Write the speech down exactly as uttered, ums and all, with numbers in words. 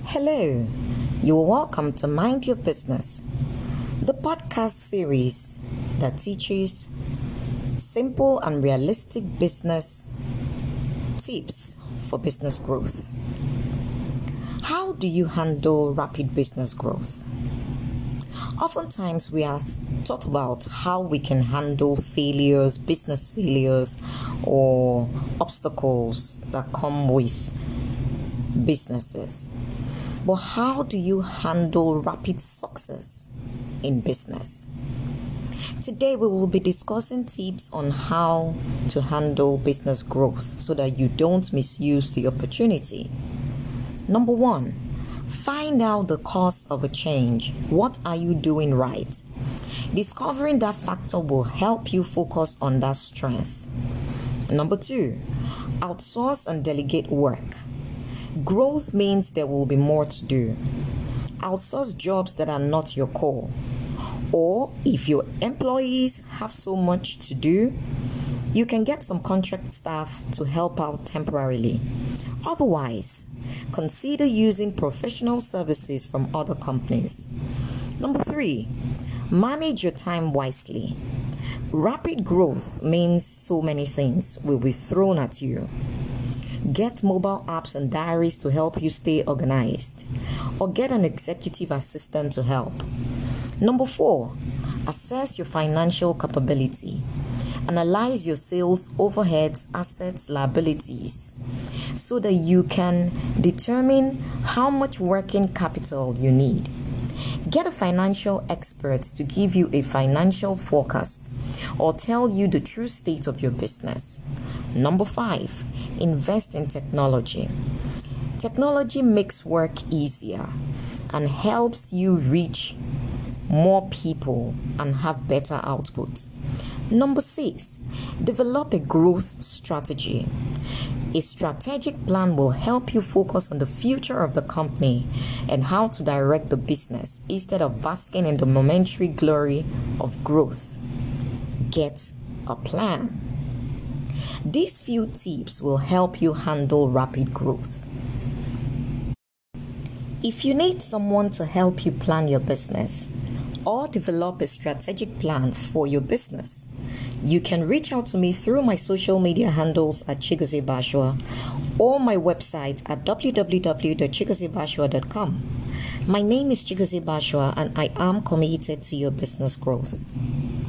Hello, you're welcome to Mind Your Business, the podcast series that teaches simple and realistic business tips for business growth. How do you handle rapid business growth? Oftentimes, we are taught about how we can handle failures, business failures, or obstacles that come with businesses. But how do you handle rapid success in business? Today, we will be discussing tips on how to handle business growth so that you don't misuse the opportunity. Number one, find out the cause of a change. What are you doing right? Discovering that factor will help you focus on that strength. Number two, outsource and delegate work. Growth means there will be more to do. Outsource jobs that are not your core. Or if your employees have so much to do, you can get some contract staff to help out temporarily. Otherwise, consider using professional services from other companies. Number three, manage your time wisely. Rapid growth means so many things will be thrown at you. Get mobile apps and diaries to help you stay organized, or get an executive assistant to help. Number four, assess your financial capability. Analyze your sales, overheads, assets, liabilities, so that you can determine how much working capital you need. Get a financial expert to give you a financial forecast or tell you the true state of your business. Number five, invest in technology. Technology makes work easier and helps you reach more people and have better output. Number six, develop a growth strategy. A strategic plan will help you focus on the future of the company and how to direct the business instead of basking in the momentary glory of growth. Get a plan. These few tips will help you handle rapid growth. If you need someone to help you plan your business or develop a strategic plan for your business, you can reach out to me through my social media handles at Chigozie Bashua or my website at w w w dot chigozie bashua dot com. My name is Chigozie Bashua and I am committed to your business growth.